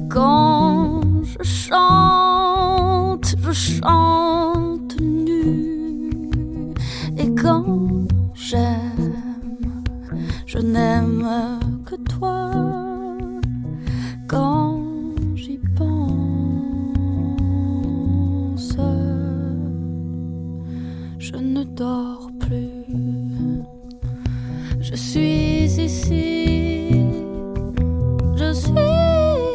quand je chante nu. Et quand j'aime, je n'aime que toi. Quand j'y pense, je ne dors plus. Je suis ici